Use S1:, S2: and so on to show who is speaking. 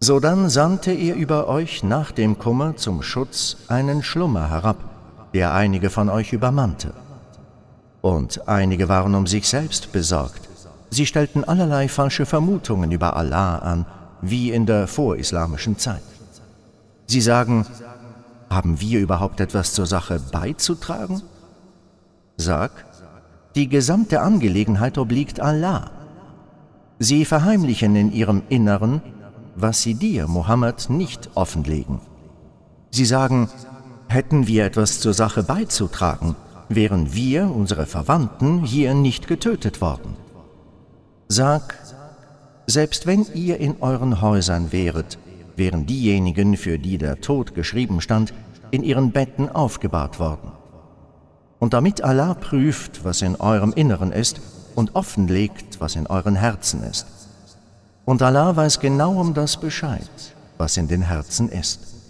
S1: Sodann sandte er über euch nach dem Kummer zum Schutz einen Schlummer herab, der einige von euch übermannte. Und einige waren um sich selbst besorgt. Sie stellten allerlei falsche Vermutungen über Allah an, wie in der vorislamischen Zeit. Sie sagen: Haben wir überhaupt etwas zur Sache beizutragen? Sag: Die gesamte Angelegenheit obliegt Allah. Sie verheimlichen in ihrem Inneren, was sie dir, Muhammad, nicht offenlegen. Sie sagen: Hätten wir etwas zur Sache beizutragen, wären wir, unsere Verwandten, hier nicht getötet worden. Sag: Selbst wenn ihr in euren Häusern wäret, wären diejenigen, für die der Tod geschrieben stand, in ihren Betten aufgebahrt worden. Und damit Allah prüft, was in eurem Inneren ist, und offenlegt, was in euren Herzen ist. Und Allah weiß genau um das Bescheid, was in den Herzen ist.